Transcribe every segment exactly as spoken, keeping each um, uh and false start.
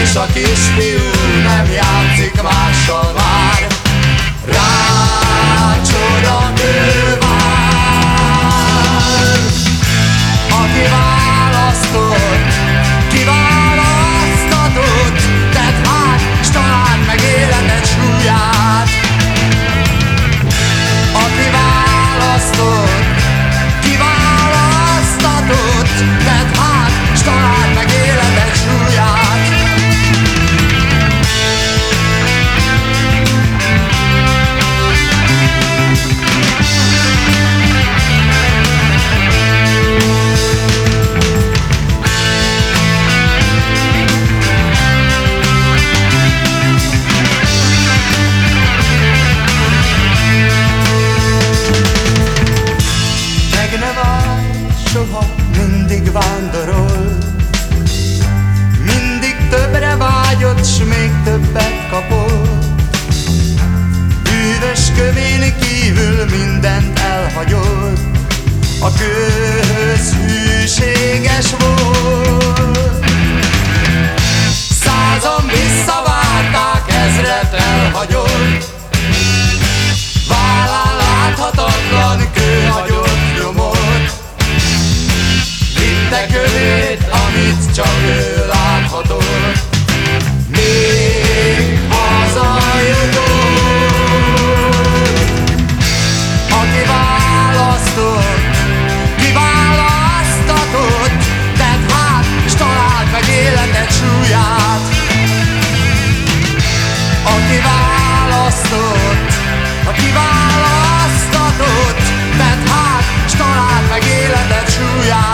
és a kisfiú nem játszik mással már. Rácsoda ő vár, aki választott, kiválasztatott, tedd hát, s találd meg életed súlyát. Aki választott, kiválasztatott, tedd hát, s találd meg életed súlyát. Soha mindig vándorol, mindig többre vágyott, s még többet kapott. Bűvös kövén kívül mindent elhagyott, a kőhöz hűséges volt. Százan visszavárták, ezret elhagyott, vállán láthatatlan kő hagyott nyomot. Vitte kövét, amit csak ő láthatott, még hazajutott. Aki választott, kiválasztatott, tedd hát, s találd meg életed súlyát. Aki választott, a kiválasztatott, tedd hát, s találd meg életed súlyát.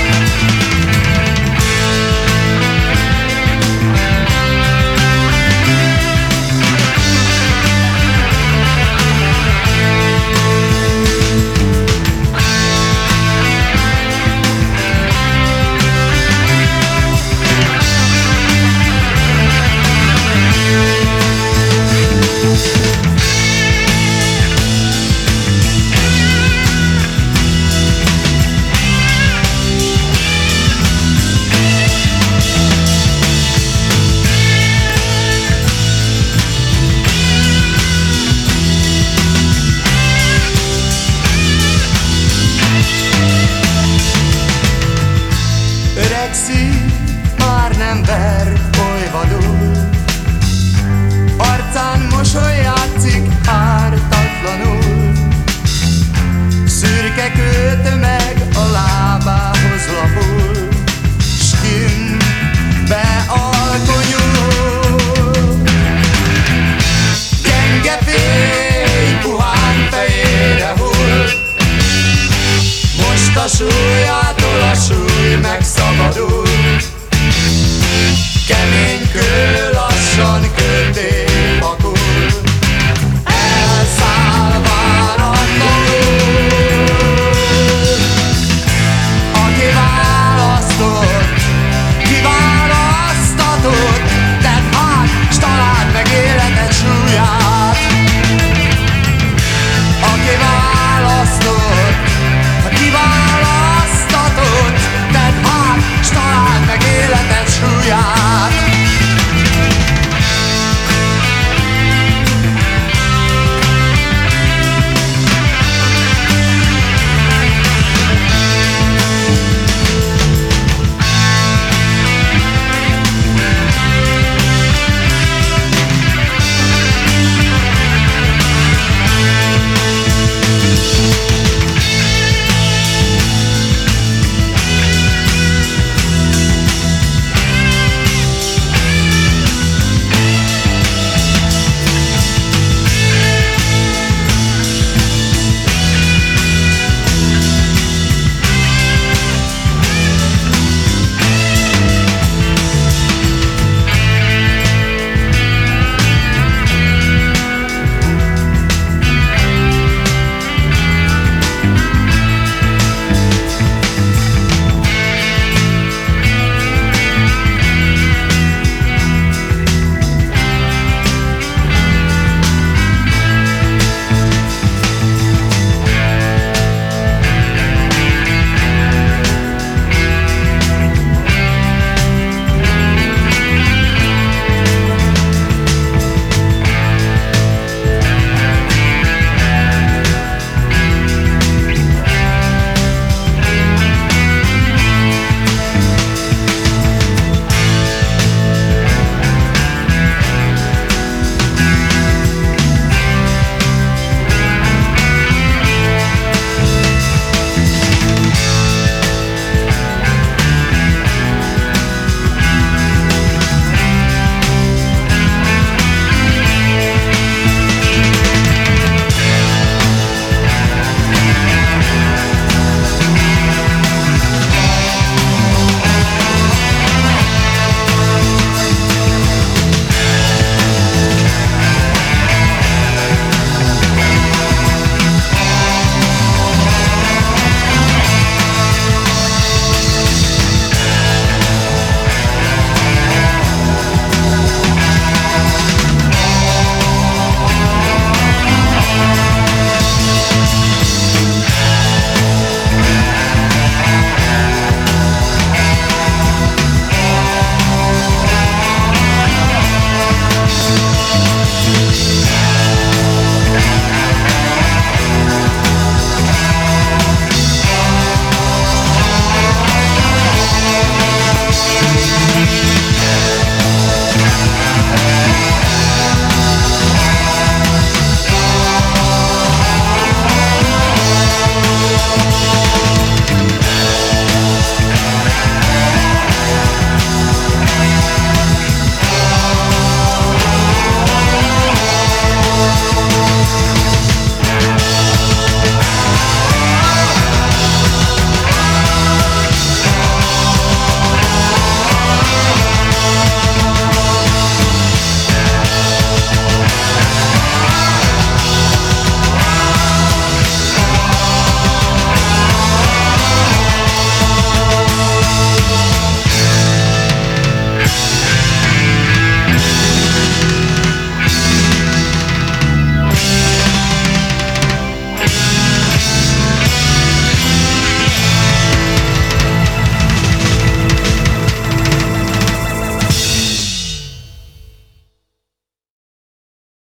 Öreg szív már nem ver oly vadul, arcán mosoly játszik ártatlanul. Szürke kőtömeg a lábához lapul,